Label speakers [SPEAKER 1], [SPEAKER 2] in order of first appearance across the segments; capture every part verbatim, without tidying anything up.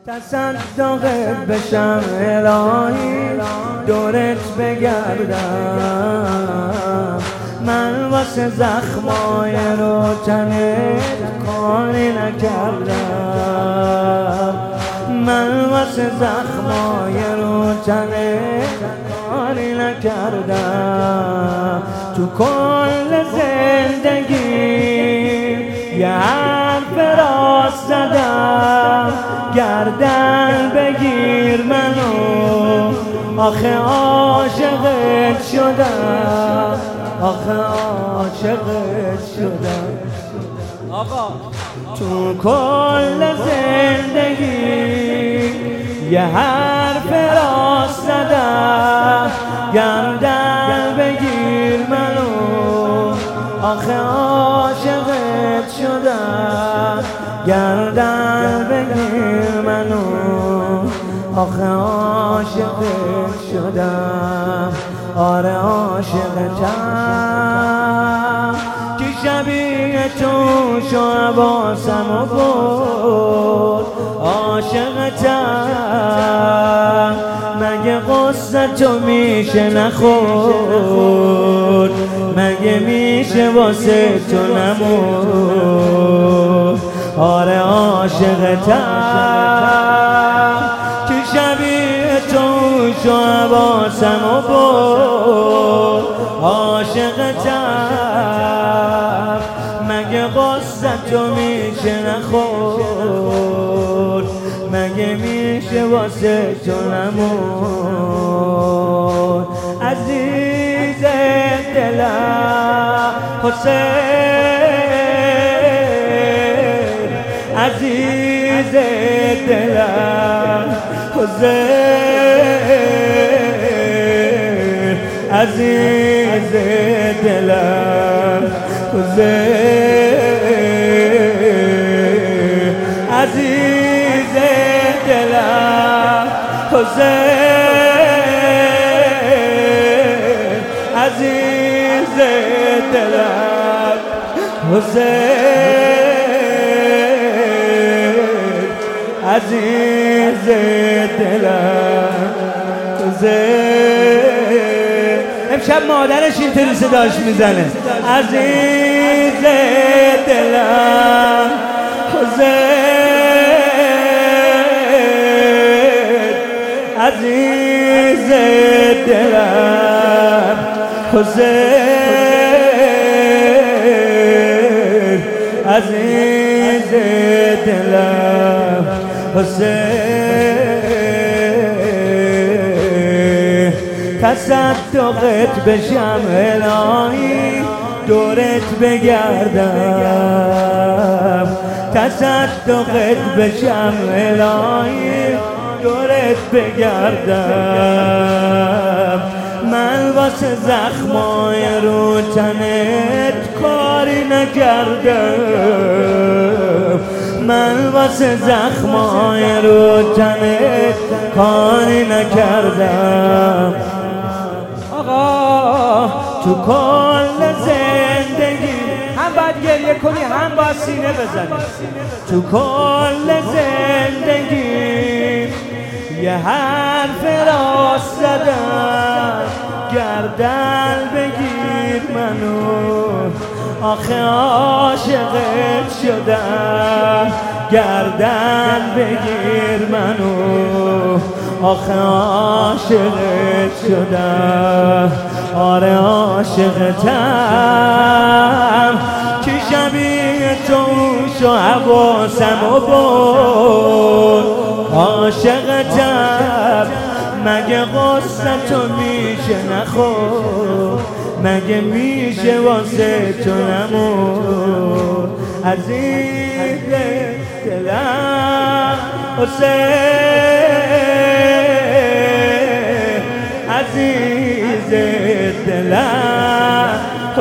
[SPEAKER 1] تصدقت بشم الهی دورت بگردم، من واسه زخمای رو تنت کاری نکردم، من واسه زخمای رو تنت کاری نکردم. تو کل زندگی یه حرف راست زدم، گردن بگیر منو، آخه عاشقت شدم، آخه عاشقت شدم. آقا تو کل زندگی یه حرف راست زدم، گردن بگیر منو، آخه عاشقت شدم، گردن بگیر منو، آخه عاشقت شدم. آره عاشقتم که شبیه تو شو حواسمو برد. عاشقتم مگه قصه تو میشه نخورد، مگه میشه واسه تو نمرد. آره عاشقتم که شبیه تو شو حواسمو برد. عاشقتم مگه قصه تو میشه نخورد، مگه میشه واسه تو نمرد. عزیز دلم حسین، عزیز دلم حسین، عزیز دلم حسین، عزیز دلم حسین، عزیز دلم حسین، عزیز دلم حسین. امشب مادرش اینطوری صداش میزنه، عزیز دلم حسین، عزیز دلم حسین، عزیز دلم حسین. تصدقت بشم الهی دورت بگردم، تصدقت بشم الهی دورت بگردم. من واسه زخمای رو تنت کاری نکردم، من واسه زخمای رو تنت کاری نکردم. آقا تو کل زندگی هم باید گریه کنی هم باید سینه بزنی. تو کل زندگی یه حرف راست زدم، گردن بگیر منو، آخه عاشقت شدم، گردن بگیر منو، آخه عاشقت شدم. آره عاشقتم که شبیه تو شو حواسمو برد. عاشقتم مگه قصه تو میشه نخورد، مگه میشه واسه تو نمرد. عزیز دلم حسین، عزیز دلم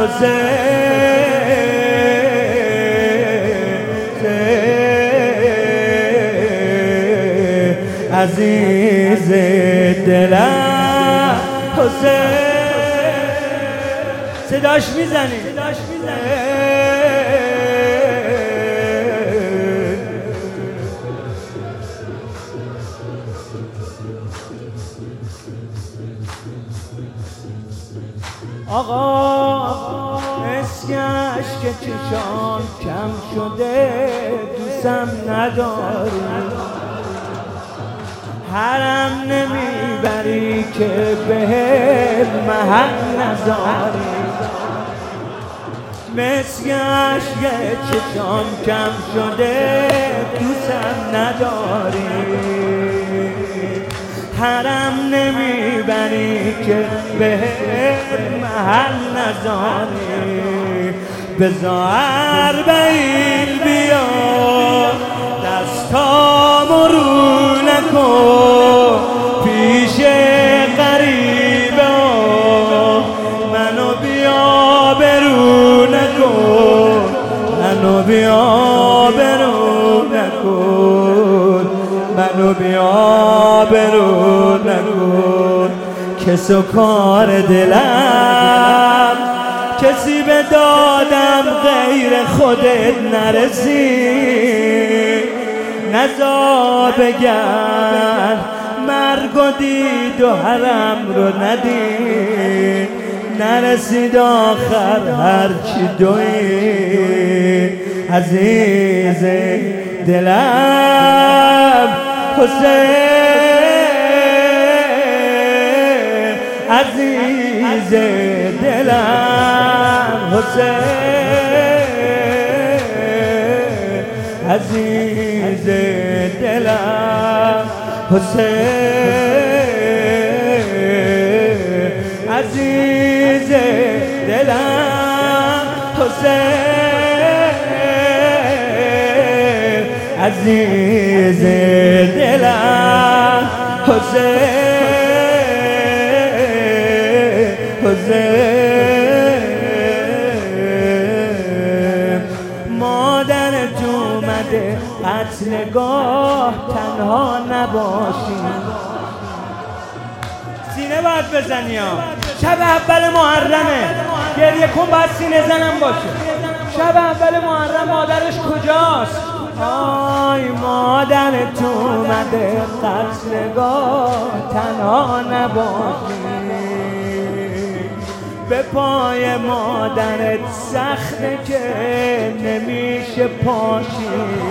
[SPEAKER 1] حسین، عزیز دلم حسین. صداش میزنی آقا مسکش که چشام کم شده دوستم نداری، حرم نمیبری که بهت محل نذاری. مسکش که چشام کم شده دوستم نداری، حرم نمیبری که بهت محل نذاری. بذار اربعین بیا دستامو رو نکن پیش غریبه، منو بیا برو نکن، منو بیا برو نکن، منو بیا برو نکن. کس و کار دلم کسی به دادم غیر خودت نرسی، نزا بگن مرگ و دید و حرم رو ندید، نرسید آخر هرچی دوی. عزیز دلم حسین، عزیز دلم حسین، عزیز دلم حسین، عزیز دلم حسین، عزیز دلم حسین، حسین. مادرت اومده قتلگاه تنها نباشی. سینه باید بزنی ها، شب اول محرمه، گریه کن باید سینه زنم باشه. شب اول محرم مادرش کجاست؟ آی مادرت اومده قتلگاه تنها نباشی. به پای مادرت سخته که نمیشه پاشی.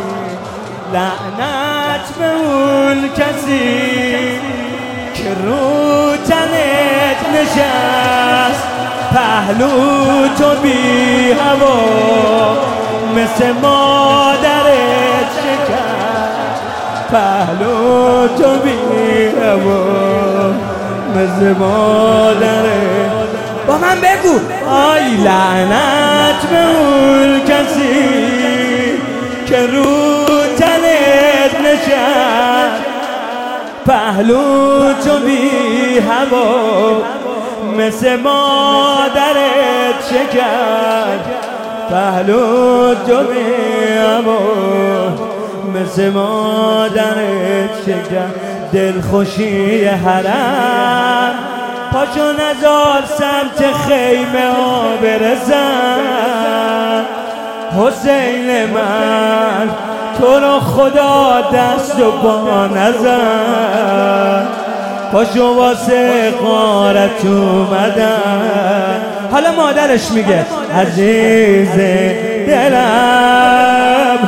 [SPEAKER 1] لعنت به اون کسی که رو تنت نشست، پهلو تو بی هوا مثل مادرت شکست، پهلو تو بی هوا مثل مادرت. با من بگو آی لعنت به اون کسی که رو تنت نشست، پهلو تو بی هوا مثل مادرت شکست، پهلو تو بی هوا مثل مادرت شکست. دلخوشی حرم پاشو نزار سمت خیمه ها برسن. حسین من تو رو خدا دست و پا نزن، پاشو واسه غارت اومدن. حالا مادرش میگه عزیز دلم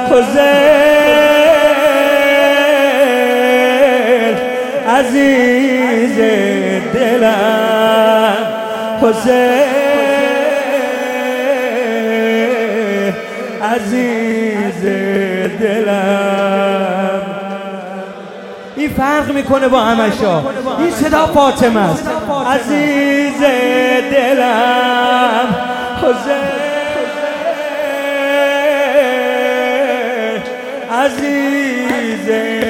[SPEAKER 1] حسین، عزیز دلم حسین، عزیز دلم. این فرق میکنه با همشا، این صدا فاطمه است. عزیز دلم حسین، عزیز